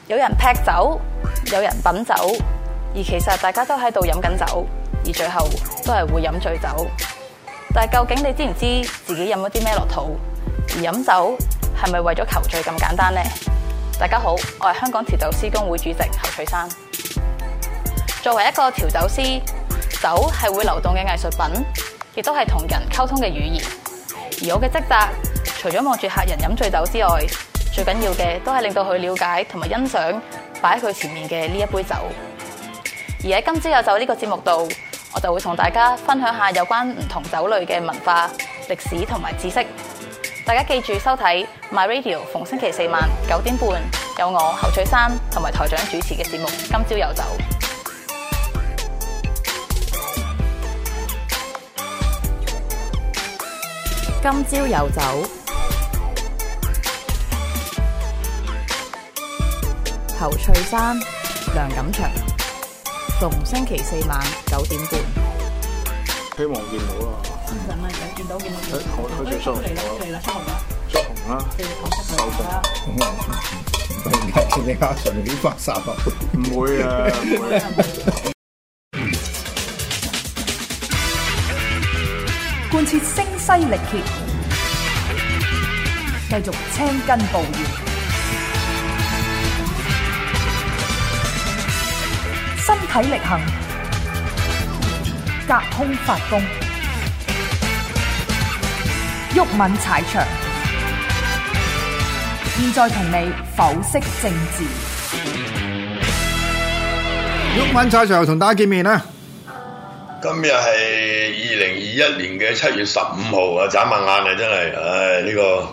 有人劈酒，有人品酒，而其實大家都喺度飲緊酒，而最後都係會飲醉酒。但係究竟你知唔知自己飲咗啲咩落肚？而飲酒係咪為咗求醉咁簡單呢？大家好，我係香港調酒師公會主席侯翠珊。作為一個調酒師，酒係會流動嘅藝術品，亦都係同人溝通嘅語言。而我嘅職責，除咗望住客人飲醉酒之外，最緊要嘅都係令到佢了解同埋欣賞擺喺佢前面嘅呢一杯酒。而喺今朝有酒呢個節目度，我就會同大家分享下有關唔同酒類嘅文化、歷史同埋知識。大家記住收睇 My Radio， 逢星期四晚9點半有我侯翠珊同埋台長主持嘅節目《今朝有酒》。今朝有酒，侯翠珊、梁錦祥，逢星期四晚9點半。 希望見到啦。見到。佢最熟嚟啦，出紅啦。收紅。 你家上面啲發散啊？ 唔會啊！ 貫徹聲嘶力竭，繼續青筋暴現，身體力行，隔空發功，毓民踩場。現在同你剖析政治。 毓民踩場同大家見面啦。 今日係2021年嘅7月15號啊！眨下眼啊，真係，唉，呢個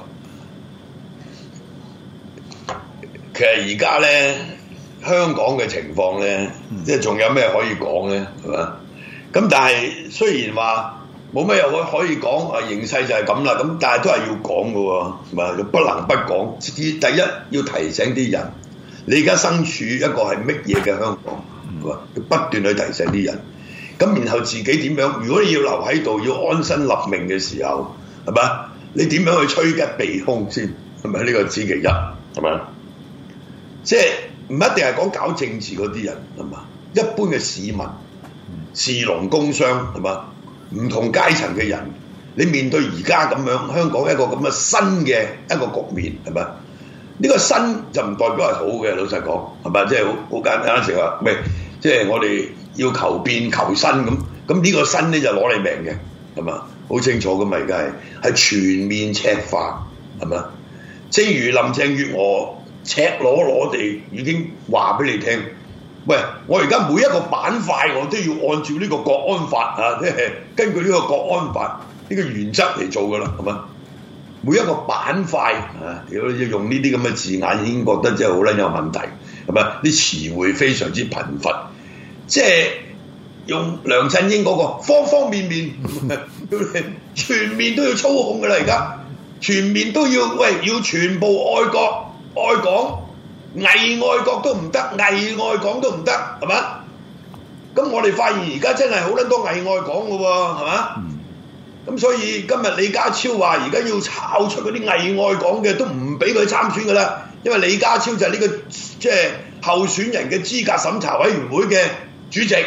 其實而家咧香港嘅情況咧，即係仲有咩可以講咧，係嘛？咁但係雖然話冇咩又可以講，啊形勢就係咁啦，咁但係都係要講嘅喎，係嘛？不能不講。第一要提醒啲人，你而家身處一個係乜嘢嘅香港，係嘛？要不斷去提醒啲人。咁然後自己點樣？如果你要留喺度，要安身立命嘅時候，係咪？你點樣去趨吉避凶先？係咪？呢個知其一，係咪？即係唔一定係講搞政治嗰啲人，係嘛？一般嘅市民、士農工商，係嘛？唔同階層嘅人，你面對而家咁樣香港一個咁嘅新嘅一個局面，係咪？呢個新就唔代表係好嘅，老實講，係咪？即係好簡單成話，咩？即係我哋要求變求新咁呢個新咧就攞你命嘅，係嘛？好清楚㗎嘛，而家係全面赤化，係嘛？正如林鄭月娥赤裸裸地已經話俾你聽，喂，我而家每一個板塊我都要按照呢個國安法啊，即係根據呢個國安法呢個原則嚟做㗎啦，係嘛？每一個板塊啊，如果你用呢啲咁嘅字眼，已經覺得真係好撚有問題，係咪？啲詞彙非常之貧乏。即係用梁振英嗰個方方面面全面都要操控㗎啦，而家全面都要要全部愛國愛港，偽愛國都唔得，偽愛港都唔得，係嘛？咁我哋發現而家真係好撚多偽愛港㗎喎，係嘛？咁所以今日李家超話而家要炒出嗰啲偽愛港嘅都唔俾佢參選㗎啦，因為李家超就係呢個即係候選人嘅資格審查委員會嘅主席，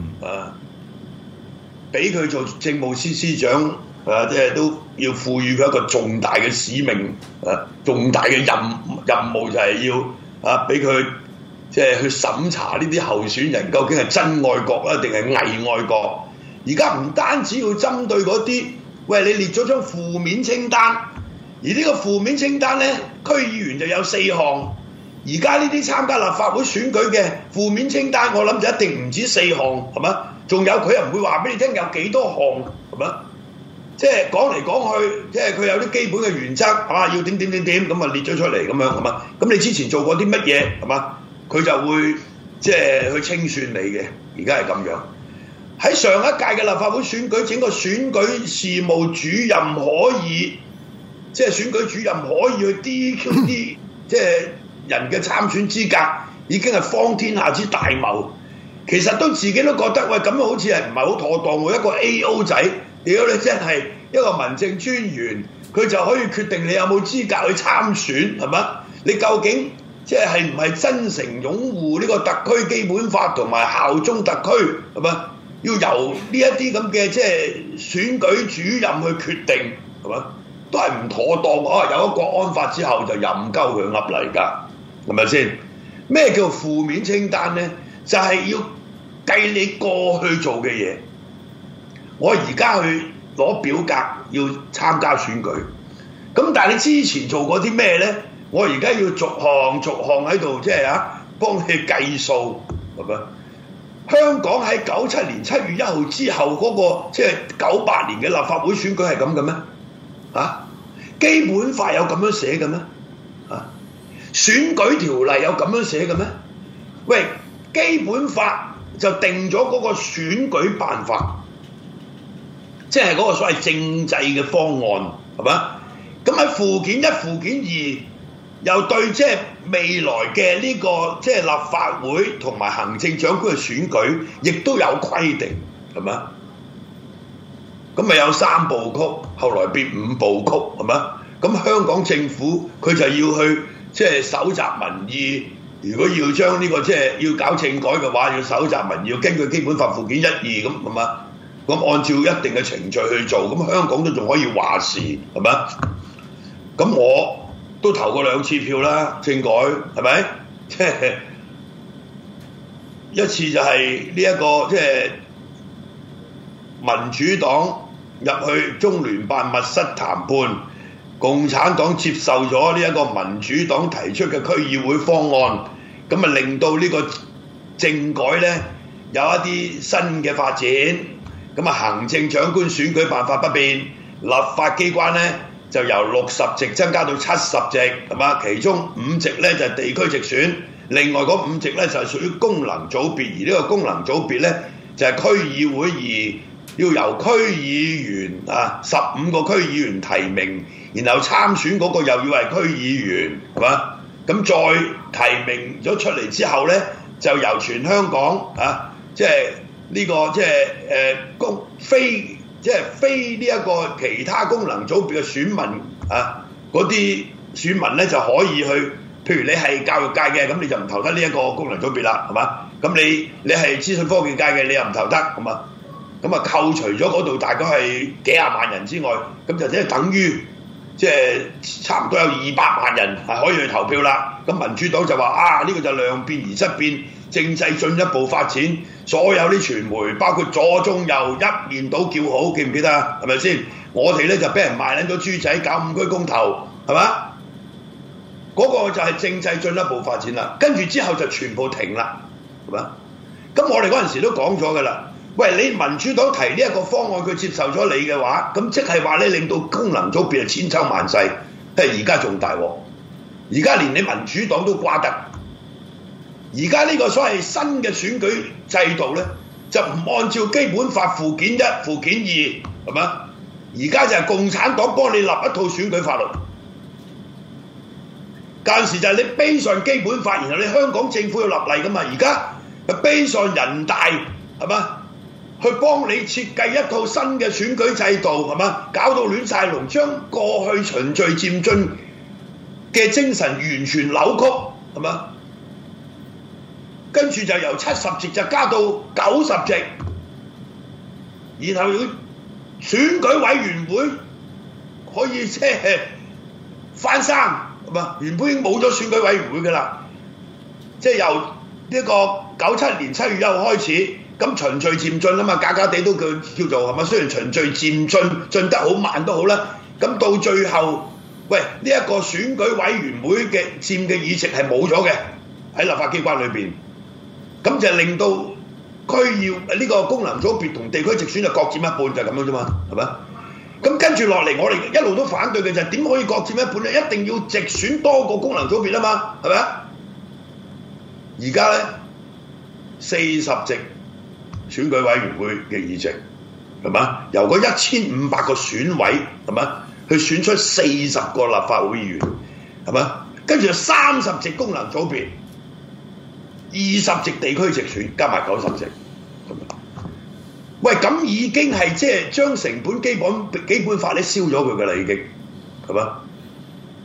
俾佢做政務司司長，即係都要賦予佢一個重大嘅使命，重大嘅任務就係要俾佢即係去審查呢啲候選人究竟係真愛國啊定係偽愛國。而家唔單止要針對嗰啲，喂，你列咗張負面清單，而呢個負面清單咧，區議員就有4項。而家呢啲參加立法會選舉嘅負面清單，我諗就一定唔止4項，係嘛？仲有佢又唔會話俾你聽有幾多項，係嘛？即係講嚟講去，即係佢有啲基本嘅原則，係嘛？要點咁啊列咗出嚟咁樣，係嘛？咁你之前做過啲乜嘢，係嘛？佢就會即係去清算你嘅。而家係咁樣。喺上一屆嘅立法會選舉，整個選舉事務主任可以，即係選舉主任可以去 DQ 啲即係人嘅參選資格，已經係方天下之大謀。其實都自己都覺得，喂，咁好似係唔係好妥當喎？一個 AO 仔，屌你真係一個民政專員，佢就可以決定你有冇資格去參選，係嘛？你究竟即係唔係真誠擁護呢個特區基本法同埋效忠特區係嘛？要由呢一啲咁嘅即係選舉主任去決定係嘛？都係唔妥當啊！有咗國安法之後就任鳩佢噏嚟㗎，係咪先？咩叫負面清單咧？就係要計你過去做嘅嘢。我而家去攞表格要參加選舉，咁但係你之前做過啲咩咧？我而家要逐項喺度即係幫你計數，係咪？香港喺97年7月1號之後嗰個即係98年嘅立法會選舉係咁嘅咩？基本法有咁樣寫嘅咩？選舉條例有咁樣寫嘅咩？喂，基本法就定咗嗰個選舉辦法，即係嗰個所謂政制嘅方案，係嘛？咁喺附件1、附件2又對即係未來嘅呢個即係立法會同埋行政長官嘅選舉，亦都有規定，係嘛？咁咪有3部曲，後來變5部曲，係嘛？咁香港政府佢就要去即係搜集民意，如果要將呢個即係要搞政改嘅話，要搜集民意，要根據基本法附件1、2咁，係嘛？咁按照一定嘅程序去做，咁香港都仲可以話事，係嘛？咁我都投過2次票啦，政改係咪？即係一次就係呢一個即係民主黨入去中聯辦密室談判，共產黨接受咗呢一個民主黨提出嘅區議會方案，咁啊令到呢個政改呢有一啲新嘅發展，咁啊行政長官選舉辦法不變，立法機關呢就由60席增加到70席，係嘛？其中5席呢就係地區直選，另外嗰5席呢就係屬於功能組別，而呢個功能組別呢就係區議會而要由區議員15個區議員提名，然後參選嗰個又要係區議員，係嘛？咁再提名咗出嚟之後呢，就由全香港即係呢個即係非呢一個其他功能組別嘅選民嗰啲選民呢就可以去，譬如你係教育界嘅，咁你就唔投得呢一個功能組別啦，係嘛？咁你係資訊科技界嘅，你又唔投得，係嘛？咁啊扣除咗嗰度大概係幾廿萬人之外，咁就即係等於即係差唔多有200萬人係可以去投票啦。咁民主黨就話呢個就量變而質變，政制進一步發展，所有啲傳媒包括左中右一面倒叫好，記唔記得啊？係咪先？我哋咧就俾人賣撚咗豬仔，搞5區公投，係嘛？嗰個就係政制進一步發展啦。跟住之後就全部停啦，係嘛？咁我哋嗰陣時都講咗㗎啦。喂，你民主黨提呢一個方案，佢接受咗你嘅話，咁即係話咧令到功能組別係千秋萬世，而家仲大鑊，而家連你民主黨都瓜得。而家呢個所謂新嘅選舉制度咧，就唔按照基本法附件1、附件2，係嘛？而家就係共產黨幫你立一套選舉法律。間時就係你背上基本法，然後你香港政府要立例㗎嘛。而家就背上人大，係嘛？去幫你設計一套新嘅選舉制度，係嘛？搞到亂晒龍，將過去循序漸進嘅精神完全扭曲，係嘛？跟住就由70席就加到90席，然後要選舉委員會可以即係翻生，係嘛？原本已經冇咗選舉委員會㗎啦，即係由呢個97年7月1號開始。咁循序漸進啊嘛，假假地都叫做係嘛？雖然循序漸進，進得好慢都好啦。咁到最後，喂呢一個選舉委員會嘅佔嘅議席係冇咗嘅喺立法機關裏邊，咁就令到呢個功能組別同地區直選就各佔一半，就係咁樣啫嘛，係咪？咁跟住落嚟，我哋一路都反對嘅就係點可以各佔一半咧？一定要直選多個功能組別啊嘛，係咪啊？而家咧40席。選舉委員會嘅議席係嘛？由嗰1500個選委係嘛，去選出40個立法會議員係嘛？跟住30席功能組別，20席地區直選，加埋90席。喂，咁已經係即係將成本基本法咧燒咗佢㗎啦，已經係嘛？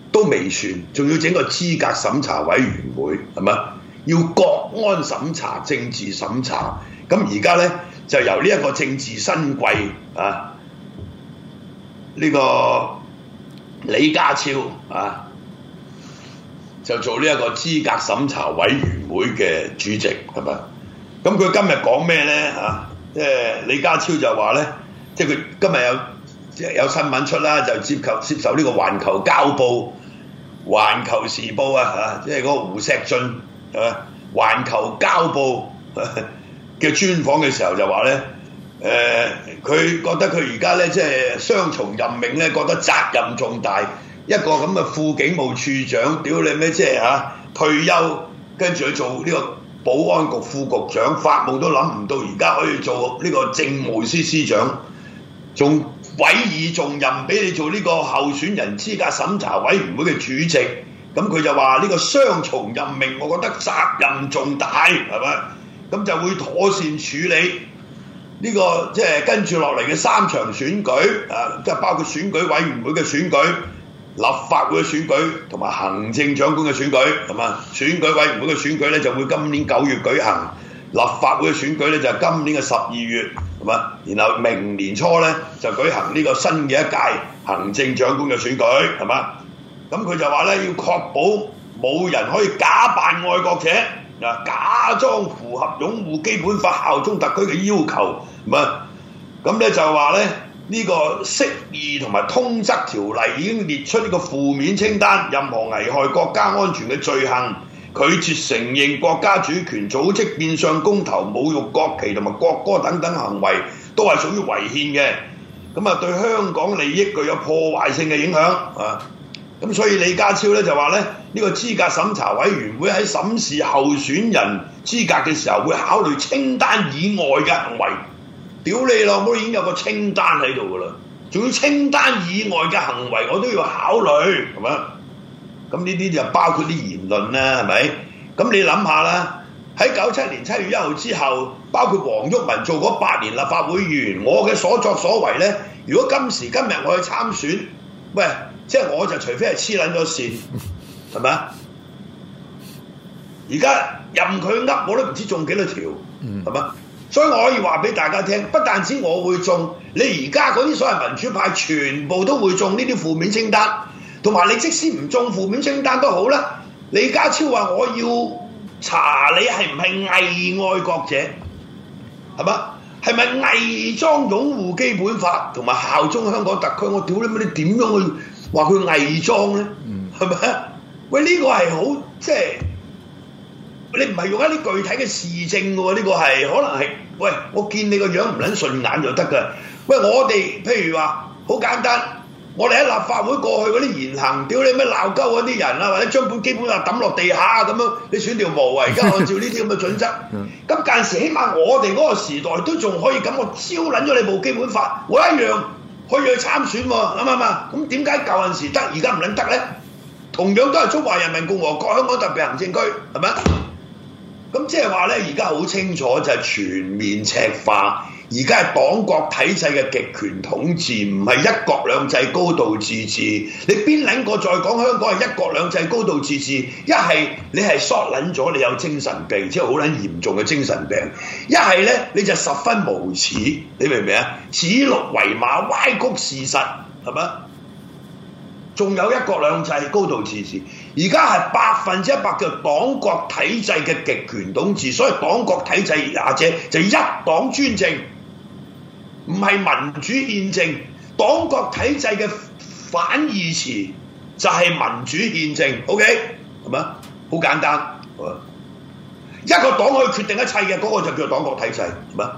都未算，仲要整個資格審查委員會係咪？要國安審查、政治審查，咁而家咧就由呢一個政治新貴啊，呢個李家超啊，就做呢一個資格審查委員會嘅主席係咪？咁佢今日講咩咧嚇？即係李家超就話咧，即係佢今日有新聞出啦，就接受呢個環球交報、環球時報啊嚇，即係嗰個胡錫進係嘛？環球交報嘅專訪嘅時候就話咧，佢覺得佢而家咧即係雙重任命咧，覺得責任重大。一個咁嘅副警務處長，屌你咩即係嚇退休，跟住去做呢個保安局副局長，發夢都諗唔到而家可以做呢個政務司司長，仲委以重任俾你做呢個候選人資格審查委員會嘅主席。咁佢就話呢個雙重任命，我覺得責任重大，係咪？咁就會妥善處理呢個即係跟住落嚟嘅3場選舉，即係包括選舉委員會嘅選舉、立法會嘅選舉同埋行政長官嘅選舉，係嘛？選舉委員會嘅選舉咧就會今年9月舉行，立法會嘅選舉咧就係今年嘅12月，係嘛？然後明年初咧就舉行呢個新嘅一屆行政長官嘅選舉，係嘛？咁佢就話咧要確保冇人可以假扮愛國者，假裝符合擁護基本法、效忠特區嘅要求，係咪？咁咧就話咧呢個釋義同埋通則條例已經列出呢個負面清單，任何危害國家安全嘅罪行，拒絕承認國家主權、組織變相公投、侮辱國旗同埋國歌等等行為，都係屬於違憲嘅。咁啊對香港利益具有破壞性嘅影響啊！咁所以李家超咧就話咧，呢個資格審查委員會喺審視候選人資格嘅時候，會考慮清單以外嘅行為。屌你老母，已經有個清單喺度噶啦，仲要清單以外嘅行為我都要考慮，係咪？咁呢啲就包括啲言論啦，係咪？咁你諗下啦，喺97年7月1號之後，包括黃毓民做嗰8年立法會議員，我嘅所作所為咧，如果今時今日我去參選，喂！即係我就除非係黐撚咗線，係咪啊？而家任佢噏我都唔知中幾多條，係咪？所以我可以話俾大家聽，不但止我會中，你而家嗰啲所謂民主派全部都會中呢啲負面清單，同埋你即使唔中負面清單都好啦。李家超話我要查你係唔係偽愛國者，係嘛？係咪偽裝擁護基本法同埋效忠香港特區？我屌你乜？你點樣去話佢偽裝咧？係咪啊？喂，呢個係好即係你唔係用一啲具體嘅事證喎？呢個係可能係喂，我見你個樣唔撚順眼就得㗎。喂，我哋譬如話好簡單，我哋喺立法會過去嗰啲言行，屌你咩鬧鳩嗰啲人啊，或者將本基本法抌落地下咁樣，你選條毛啊！而家按照呢啲咁嘅準則，咁間時起碼我哋嗰個時代都仲可以咁，我燒撚咗你部基本法，我一樣可以去參選喎，啱唔啱？咁點解舊陣時得，而家唔撚得咧？同樣都係中華人民共和國香港特別行政區，係咪？咁即係話咧，而家好清楚就係全面赤化。而家係黨國體制嘅極權統治，唔係一國兩制高度自治。你邊撚個再講香港係一國兩制高度自治？一係你係縮撚咗，你有精神病，即係好撚嚴重嘅精神病；一係咧你就十分無恥，你明唔明啊？指鹿為馬，歪曲事實，係咪？仲有一國兩制高度自治，而家係100%嘅黨國體制嘅極權統治，所以黨國體制也者就一黨專政。唔係民主憲政，黨國體制嘅反義詞就係民主憲政 ，OK 係咪？好簡單，一個黨可以決定一切嘅，嗰個就叫黨國體制，係咪？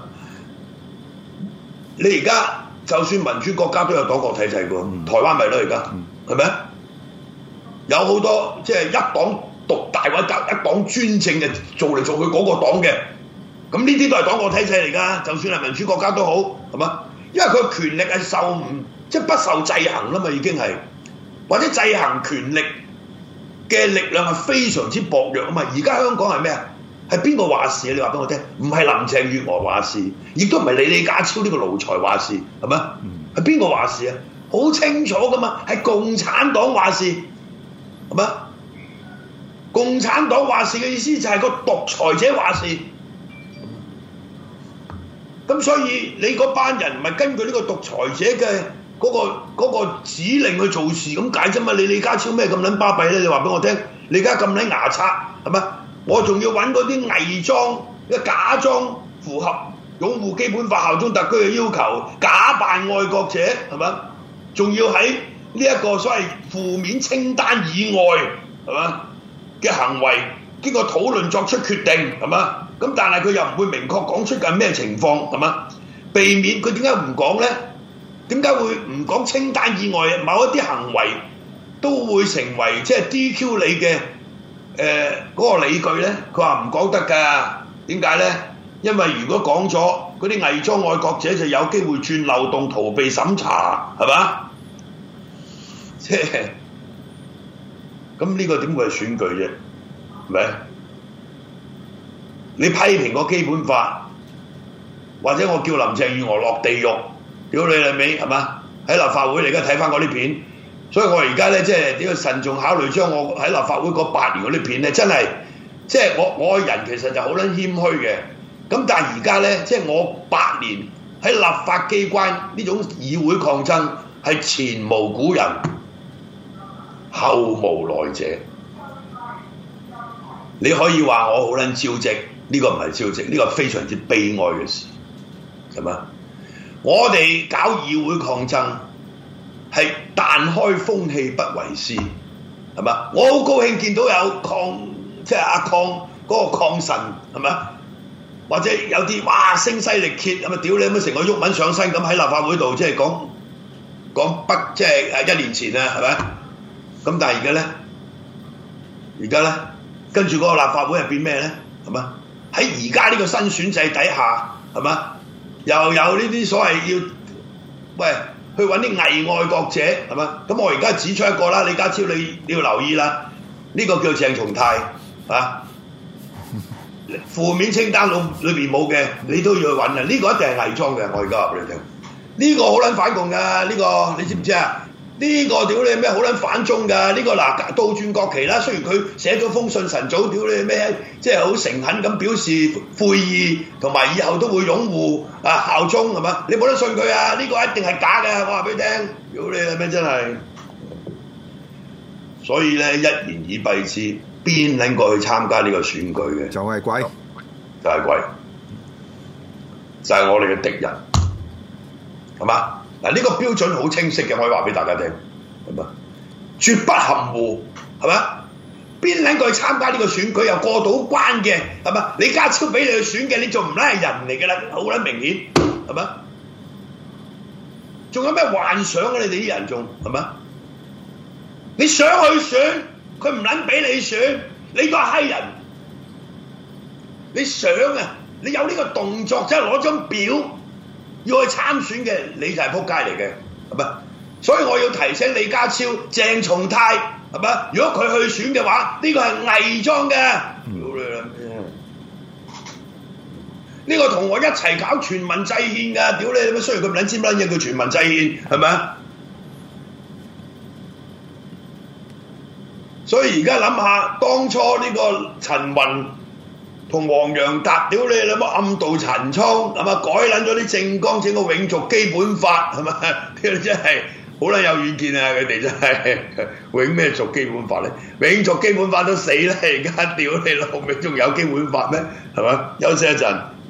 你而家就算民主國家都有黨國體制㗎，台灣咪咯而家，係咪？有好多即係一黨獨大或者一黨專政嘅做嚟做去嗰個黨嘅。咁呢啲都係黨國體制嚟㗎，就算係民主國家都好，係嘛？因為佢權力係即係不受制衡啦嘛，已經係，或者制衡權力嘅力量係非常之薄弱啊嘛。而家香港係咩啊？係邊個話事啊？你話俾我聽，唔係林鄭月娥話事，亦都唔係李家超呢個奴才話事，係咪？係邊個話事啊？好清楚㗎嘛，係共產黨話事。 係嘛？共產黨話事嘅意思就係個獨裁者話事。咁所以你嗰班人唔係根據呢個獨裁者嘅嗰個指令去做事咁解啫嘛？你李家超咩咁撚巴閉咧？你話俾我聽，你而家咁撚牙刷係咪？我仲要揾嗰啲偽裝、假裝符合擁護基本法、效忠特區嘅要求，假扮愛國者係咪？仲要喺呢一個所謂負面清單以外係嘛嘅行為經過討論作出決定係嘛？咁但係佢又唔會明確講出緊咩情況係嘛？避免佢點解唔講咧？點解會唔講清單以外某一啲行為都會成為即係 DQ 你嘅嗰個理據咧？佢話唔講得㗎，點解咧？因為如果講咗嗰啲偽裝愛國者就有機會鑽漏洞逃避審查係嘛？即係咁呢個點會係選舉啫？係咪？你批評個基本法，或者我叫林鄭月娥落地獄，屌你老味係嘛？喺立法會你而家睇翻嗰啲片，所以我而家咧即係點樣慎重考慮將我喺立法會嗰8年嗰啲片咧，真係即係我個人其實就好撚謙虛嘅。咁但係而家咧，即係我8年喺立法機關呢種議會抗爭係前無古人後無來者。你可以話我好撚招積，呢個唔係招積，呢個非常之悲哀嘅事，係嘛？我哋搞議會抗爭係但開風氣不為師，係嘛？我好高興見到有即係阿鄺嗰個鄺神係咪？或者有啲哇聲嘶力竭，係咪？屌你咁成個毓民上身咁喺立法會度即係講即係1年前啊，係咪？咁但係而家咧，跟住嗰個立法會係變咩咧？係嘛？喺而家呢個新選制底下，係嘛？又有呢啲所謂去揾啲偽愛國者，係嘛？咁我而家指出一個啦，李家超你要留意啦，呢個叫鄭松泰啊，負面清單裏邊冇嘅，你都要去揾啊！呢個一定係偽裝嘅，我而家話俾你聽，呢個好撚反共㗎，呢個你知唔知啊？呢個屌你咩好撚反中㗎？呢個嗱倒轉國旗啦，雖然佢寫咗封信晨早屌你咩，即係好誠懇咁表示悔意，同埋以後都會擁護效忠係嘛？你冇得信佢啊！呢個一定係假嘅，我話俾你聽，屌你咩真係。所以咧一言以蔽之，邊撚過去參加呢個選舉嘅？ 就係鬼， 就係鬼，就係我哋嘅敵人，係嘛？嗱，呢個標準好清晰嘅，可以話俾大家聽，係嘛？絕不含糊，係嘛？邊撚過去參加呢個選舉又過到關嘅，係嘛？李家超俾你去選嘅，你仲唔撚係人嚟㗎啦？好撚明顯，係嘛？仲有咩幻想啊？你哋啲人仲係嘛？你想去選，佢唔撚俾你選，你個係閪人。你想啊，你有呢個動作，即係攞張表。要去參選嘅你就係撲街嚟嘅，係咪？所以我要提醒李家超、鄭松泰，係咪？如果佢去選嘅話，呢個係偽裝嘅。呢個同我一齊搞全民制憲㗎，屌你！雖然佢唔撚知乜嘢叫全民制憲，係咪？所以而家諗下，當初呢個陳雲同黃洋達，屌你老母暗度陳倉，係嘛？改撚咗啲政綱，整個永續基本法，係嘛？屌你真係好撚有遠見啊！佢哋真係永咩續基本法咧？永續基本法都死啦！而家屌你老味，仲有基本法咩？係嘛？休息一陣。